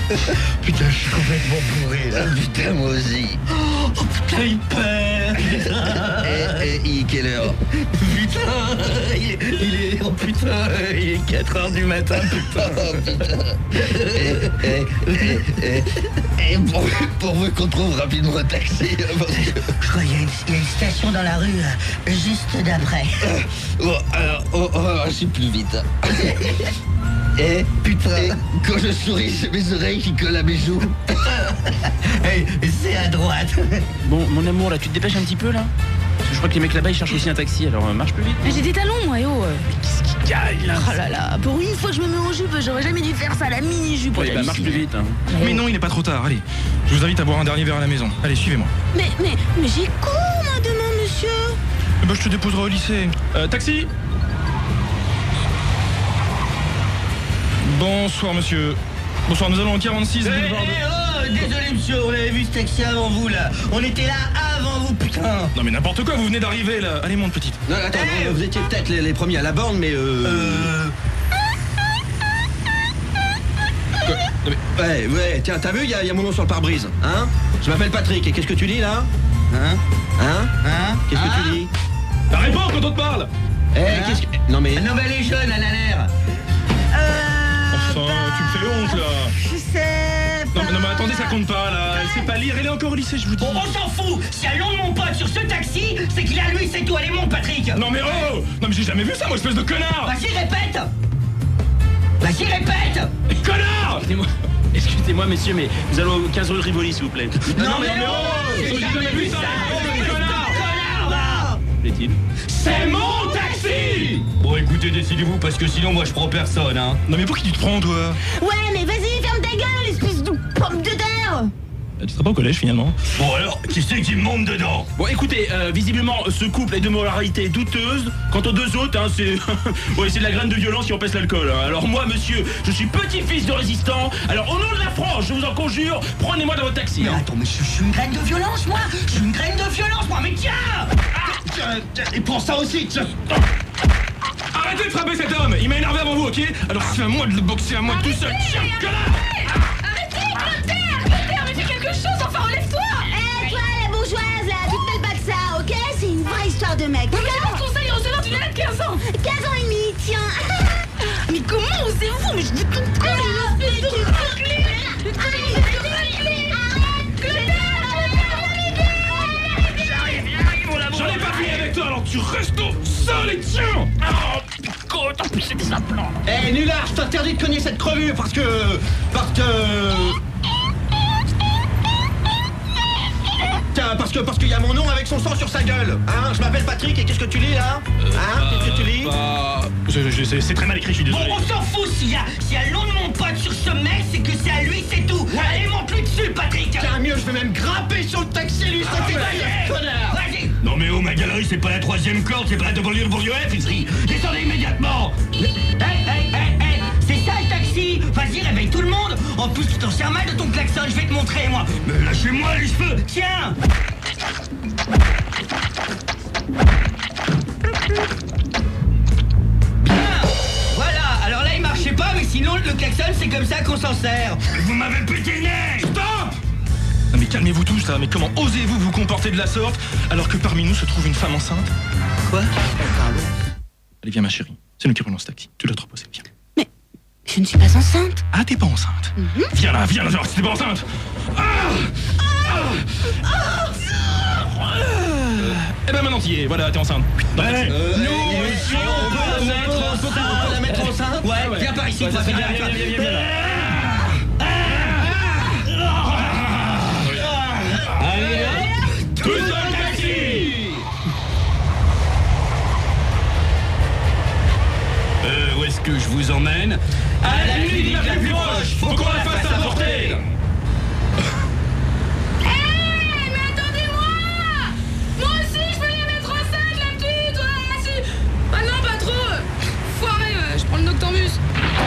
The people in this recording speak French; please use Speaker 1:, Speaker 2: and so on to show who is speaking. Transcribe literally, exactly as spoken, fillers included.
Speaker 1: Putain, je suis complètement bourré là. Putain, moi aussi.
Speaker 2: Oh putain, il perd.
Speaker 1: Et, et, il est quelle heure?
Speaker 2: Putain, il est, il est, oh putain, il est quatre heures du matin, putain.
Speaker 1: Oh putain. Et, et, et, et, et pour, pourvu qu'on trouve rapidement un taxi. Parce que...
Speaker 3: Je crois qu'il y, a une- il y a une station dans la rue, euh, juste d'après.
Speaker 1: Bon, alors, on, on va marcher plus vite. Et,
Speaker 2: Putain.
Speaker 1: et quand je souris, c'est mes oreilles qui collent à mes joues.
Speaker 2: Hey, c'est à droite.
Speaker 4: Bon, mon amour, là, tu te dépêches un petit peu, là? Parce que je crois que les mecs là-bas, ils cherchent aussi un taxi, alors euh, marche plus vite.
Speaker 5: Mais j'ai des talons, moi, yo.
Speaker 4: Qu'est-ce qui gagne, là?
Speaker 5: Oh là là, pour une fois que je me mets en jupe, j'aurais jamais dû faire ça, la mini-jupe.
Speaker 4: Ouais, bah marche plus vite, hein.
Speaker 6: Mais non, il n'est pas trop tard, allez. Je vous invite à boire un dernier verre à la maison. Allez, suivez-moi.
Speaker 5: Mais, mais, mais j'ai cours, moi, demain, monsieur.
Speaker 6: Eh ben, je te déposerai au lycée. Euh, taxi! Bonsoir, monsieur. Bonsoir, nous allons au quarante-six
Speaker 2: Eh,
Speaker 6: boulevard de...
Speaker 2: eh, oh, désolé monsieur, on avait vu ce taxi avant vous là. On était là avant vous, putain.
Speaker 6: Non mais n'importe quoi, vous venez d'arriver là. Allez, monte petite.
Speaker 1: Non, attends,
Speaker 2: Eh,
Speaker 1: non, vous étiez peut-être les, les premiers à la borne, mais euh...
Speaker 2: Euh...
Speaker 1: Non, mais- Ouais, ouais, tiens, t'as vu, il y, a- y a mon nom sur le pare-brise, hein? Je m'appelle Patrick, et qu'est-ce que tu dis, là?
Speaker 2: Hein?
Speaker 1: Hein?
Speaker 2: Hein?
Speaker 1: Qu'est-ce
Speaker 2: Hein?
Speaker 1: que tu dis?
Speaker 6: Bah, réponds quand on te parle.
Speaker 1: Eh,
Speaker 2: Hein?
Speaker 1: qu'est-ce que... Non, mais...
Speaker 2: Non mais elle est jeune, elle a l'air.
Speaker 5: Euh...
Speaker 6: Enfin, tu me fais honte là.
Speaker 5: Je sais
Speaker 6: Non, mais- non mais attendez, ça compte pas là. Elle sait pas lire, elle est encore au lycée, je vous dis.
Speaker 2: Bon, on s'en fout. Si elle nom de mon pote sur ce taxi, c'est qu'il a lui, c'est tout. Allez, monte, Patrick.
Speaker 6: Non mais oh. Non mais j'ai jamais vu ça, moi, espèce de connard.
Speaker 2: Vas-y, répète. Vas-y, répète.
Speaker 6: Connard.
Speaker 4: Excusez-moi, excusez-moi, messieurs, mais nous allons au quinze rue de Rivoli, s'il vous plaît.
Speaker 2: Non, mais
Speaker 6: mais
Speaker 2: non.
Speaker 6: oh,
Speaker 2: J'ai
Speaker 6: j'ai
Speaker 2: jamais
Speaker 6: jamais
Speaker 2: vu
Speaker 6: vu
Speaker 2: ça.
Speaker 6: ça.
Speaker 2: Espèce de connard, va.
Speaker 4: Plaît-il?
Speaker 6: C'est mon taxi.
Speaker 2: Bon, écoutez, décidez-vous parce que sinon, moi, je prends personne, hein.
Speaker 6: Non mais pour qui tu te prends, toi?
Speaker 5: Ouais, mais vas-y, ferme ta gueule, espèce de pomme de terre.
Speaker 6: Tu seras pas au collège finalement.
Speaker 2: Bon alors, qui c'est qui me monte dedans?
Speaker 4: Bon, écoutez, euh, visiblement, ce couple est de moralité douteuse. Quant aux deux autres, hein, c'est ouais, c'est de la graine de violence qui empêche l'alcool. Hein. Alors moi, monsieur, je suis petit-fils de résistant. Alors au nom de la France, je vous en conjure, prenez-moi dans votre taxi.
Speaker 2: Mais
Speaker 4: Hein.
Speaker 2: attends, mais je, je suis une graine de violence, moi. Je suis une graine de violence, moi. Mais tiens. Ah, tiens, tiens, et prends ça aussi, tiens.
Speaker 6: Arrêtez de frapper cet homme. Il m'a énervé avant vous, ok? Alors c'est à moi de le boxer à moi tout seul. Tiens, connard.
Speaker 5: Arrêtez, Clotaire, Clotaire, mais fais quelque chose, enfin relève-toi. Eh, toi, la bourgeoise, là, tu te mêles pas de ça, ok? C'est une vraie histoire de mec. Mais quel conseil receveur d'une nana de quinze ans? quinze ans et demi, tiens. Mais comment osez-vous? Mais je dis tout le temps, espèce de raclée.
Speaker 6: J'en ai pas fini avec toi, alors tu restes au sol et tiens. Oh, picote, en plus c'est des implants.
Speaker 1: Eh, nulard, je t'interdis de cogner cette crevure parce que... Parce que... Tiens, parce que parce qu'il y a mon nom avec son sang sur sa gueule. Hein, je m'appelle Patrick et qu'est-ce que tu lis là? Hein, qu'est-ce que tu lis?
Speaker 6: Bah... je- je- c'est c'est très mal écrit, je suis
Speaker 2: Bon,
Speaker 6: désolé.
Speaker 2: on s'en fout. S'il y a, s'il y a le nom de mon pote sur ce mec, c'est que c'est à lui, c'est tout. Allez, monte-lui dessus, Patrick.
Speaker 1: Tiens, mieux, je vais même grimper sur le taxi, lui, ça fait
Speaker 2: Vas-y,
Speaker 1: connard!
Speaker 2: vas-y. Non mais oh, ma galerie, c'est pas la troisième corde, c'est pas de banlieue de Bourdieu F, ici. Descendez immédiatement. Hey, hey, hey, hey, c'est ça le taxi. Vas-y, réveille tout le monde. En plus, tu t'en sers mal de ton klaxon, je vais te montrer, moi. Mais lâchez-moi les cheveux. Tiens. Bien. Voilà, alors là, il marchait pas, mais sinon, le klaxon, c'est comme ça qu'on s'en sert. Vous m'avez pété le nez.
Speaker 6: Stop! Non mais calmez-vous tous là, mais comment osez-vous vous comporter de la sorte alors que parmi nous se trouve une femme enceinte?
Speaker 1: Quoi? Pardon?
Speaker 6: Allez, viens ma chérie, c'est nous qui roulons ce taxi. Tu dois te reposer, viens.
Speaker 5: Mais je ne suis pas enceinte.
Speaker 6: Ah, t'es pas enceinte? Viens là, viens là, genre, si t'es pas enceinte! Ah Ah Eh ben maintenant t'y es, voilà, t'es enceinte. Dans le taxi.
Speaker 1: Euh,
Speaker 2: Nous
Speaker 1: eh,
Speaker 2: aussi,
Speaker 1: eh,
Speaker 2: on peut la
Speaker 1: on
Speaker 2: mettre
Speaker 1: peut-
Speaker 2: enceinte.
Speaker 1: on peut la mettre enceinte?
Speaker 2: Ouais,
Speaker 6: ouais.
Speaker 2: viens par ici,
Speaker 6: Ouais,
Speaker 2: toi,
Speaker 6: ça, c'est
Speaker 2: viens,
Speaker 6: bien,
Speaker 2: viens,
Speaker 6: viens, viens, viens, là.
Speaker 2: Allez, hop.
Speaker 6: Tous dans le taxi!
Speaker 2: Euh, où est-ce que je vous emmène? À la clinique la plus proche. Faut qu'on